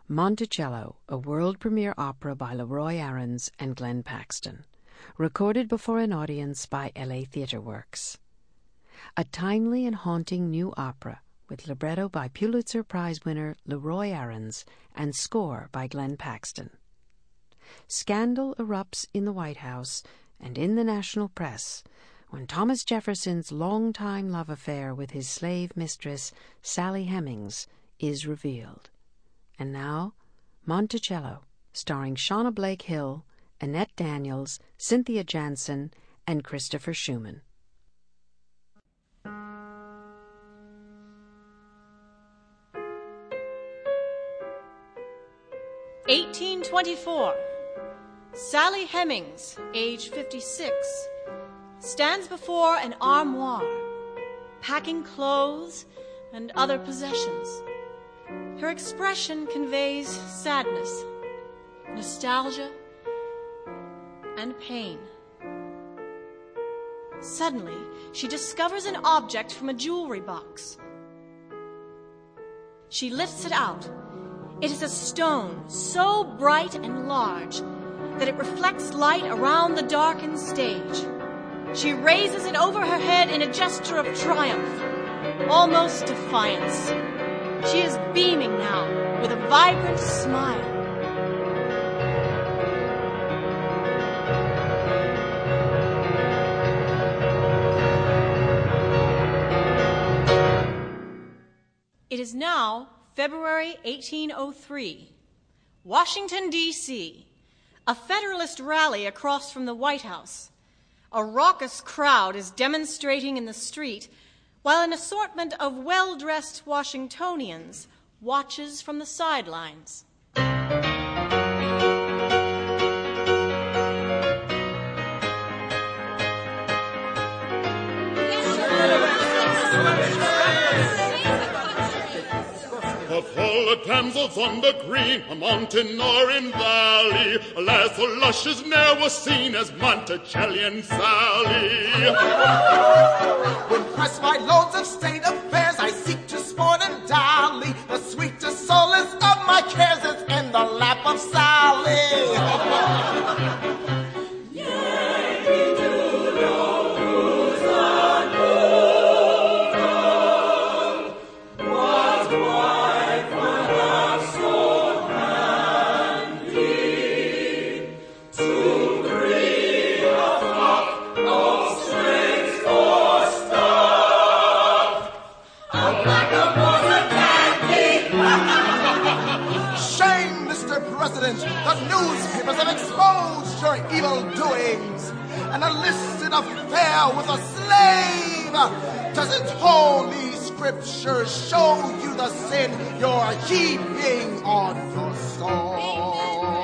Monticello, a world premiere opera by Leroy Aarons and Glenn Paxton, recorded before an audience by LA Theatre Works. A timely and haunting new opera with libretto by Pulitzer Prize winner Leroy Aarons and score by Glenn Paxton. Scandal erupts in the White House and in the national press when Thomas Jefferson's longtime love affair with his slave mistress, Sally Hemings, is revealed. And now, Monticello, starring Shauna Blake Hill, Annette Daniels, Cynthia Jansen, and Christopher Schumann. (1824). Sally Hemings, age 56, stands before an armoire, packing clothes and other possessions. Her expression conveys sadness, nostalgia, and pain. Suddenly, she discovers an object from a jewelry box. She lifts it out. It is a stone so bright and large that it reflects light around the darkened stage. She raises it over her head in a gesture of triumph, almost defiance. She is beaming now with a vibrant smile. It is now February 1803. Washington, D.C. A Federalist rally across from the White House. A raucous crowd is demonstrating in the street, while an assortment of well-dressed Washingtonians watches from the sidelines. Of all the damsels on the green, a mountain or in valley, a lass so luscious ne'er was seen as Monticellian Sally. When pressed by loads of state affairs, I seek to sport and dally. The sweetest solace of my cares is in the lap of Sally. The newspapers have exposed your evil doings. An illicit affair with a slave. Doesn't Holy Scripture show you the sin you're heaping on your soul?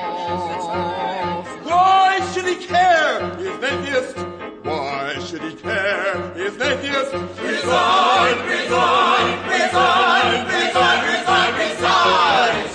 Why should he care? He's an atheist. Why should he care? He's an atheist. Resign, resign, resign, resign, resign, resign.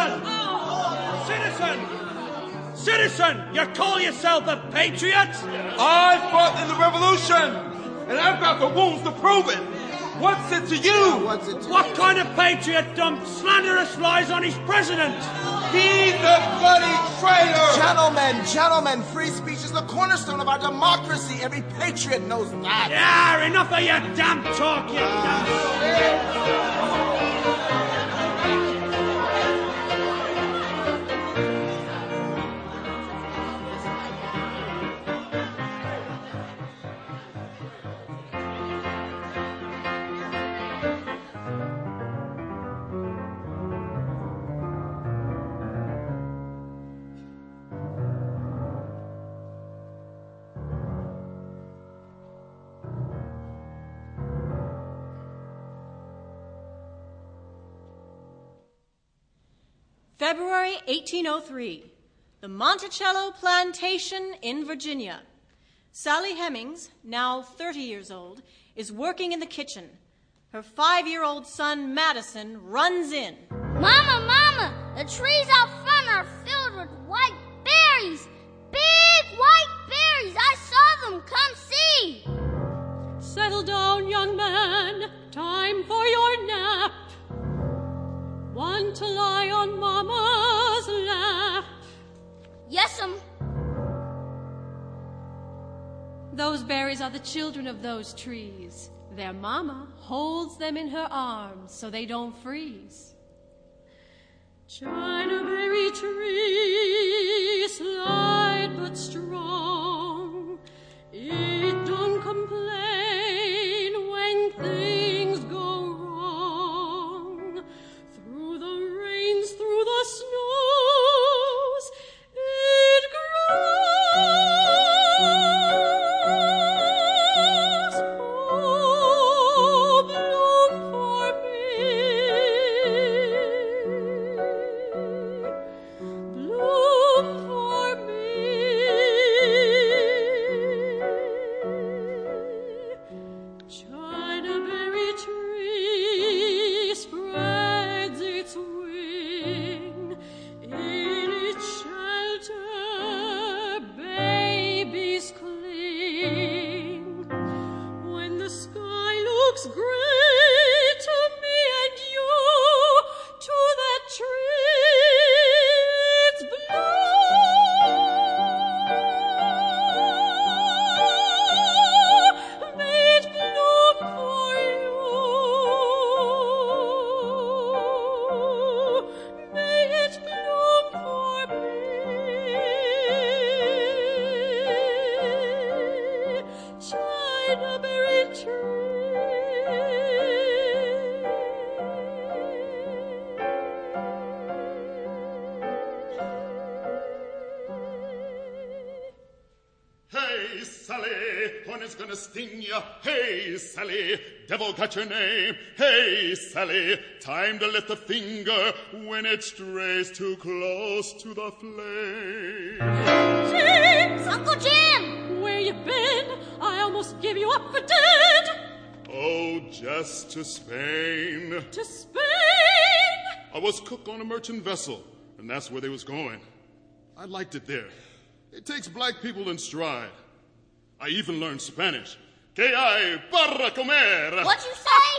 Citizen, you call yourself a patriot? I fought in the revolution, and I've got the wounds to prove it. What's it to you? What kind of patriot dumped slanderous lies on his president? He's a bloody traitor! Gentlemen, free speech is the cornerstone of our democracy. Every patriot knows that. Yeah, enough of your damn talk, you damn... February 1803. The Monticello Plantation in Virginia. Sally Hemings, now 30 years old, is working in the kitchen. Her 5-year-old son, Madison, runs in. Mama, the trees out front are filled with white berries. Big white berries. I saw them. Come see. Settle down, young man. Time for your nap. Want to lie on Mama's lap? Yes'm. Those berries are the children of those trees. Their mama holds them in her arms so they don't freeze. Chinaberry tree, slight but strong. It don't complain when things go wrong. Through the rains, through the snows, it grows. Oh, bloom for me. Bloom for me. Chinaberry tree spreads its wing. In its shelter, babies cling. When the sky looks gray to me and you, to that tree it's blue. May it bloom for you. May it bloom for me. Chinaberry Hey, Sally, hornet's gonna sting ya. Hey, Sally, devil got your name. Hey, Sally, time to lift the finger when it strays too close to the flame. James! Uncle Jim! Where you been? I almost gave you up for dead. Oh, just to Spain. To Spain! I was cook on a merchant vessel, and that's where they was going. I liked it there. It takes black people in stride. I even learned Spanish. Que hay para comer? What'd you say?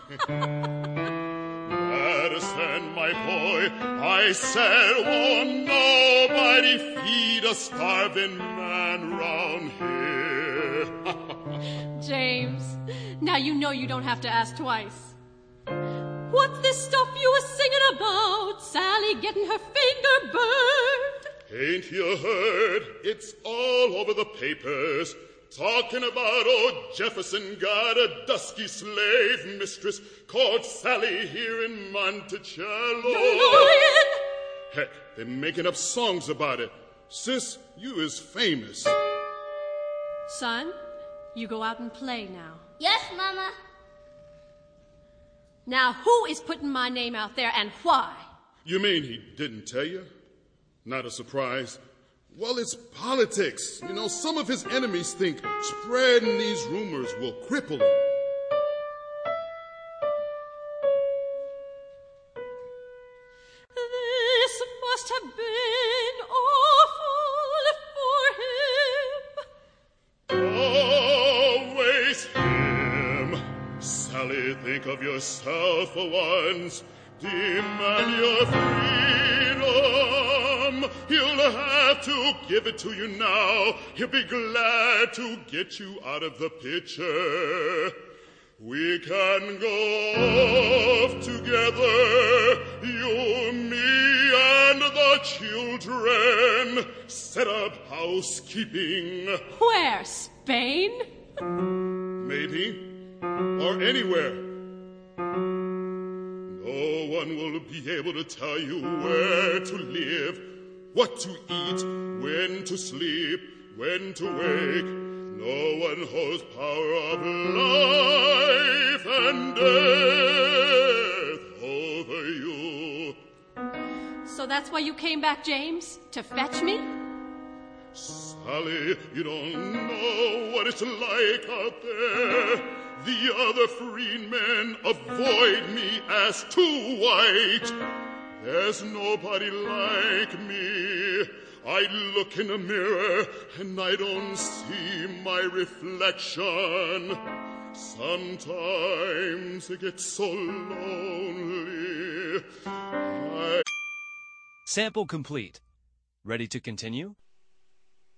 Madison, my boy, I said, won't nobody feed a starving man round here. James, now you know you don't have to ask twice. What's this stuff you were singing about? Sally getting her finger burned? Ain't you heard? It's all over the papers. Talking about old Jefferson got a dusky slave mistress called Sally here in Monticello. You're lying! Heck, they're making up songs about it. Sis, you is famous. Son, you go out and play now. Yes, Mama. Now, who is putting my name out there and why? You mean he didn't tell you? Not a surprise. Well, it's politics. You know, some of his enemies think spreading these rumors will cripple him. This must have been awful for him. Always him. Sally, think of yourself for once. Demand your freedom. He'll have to give it to you now. He'll be glad to get you out of the picture. We can go off together, you, me, and the children. Set up housekeeping. Where? Spain? Maybe. Or anywhere. No one will be able to tell you where to live, what to eat, when to sleep, when to wake. No one holds power of life and death over you. So that's why you came back, James? To fetch me? Sally, you don't know what it's like out there. The other freedmen avoid me as too white. There's nobody like me. I look in a mirror and I don't see my reflection. Sometimes it gets so lonely. Sample complete. Ready to continue?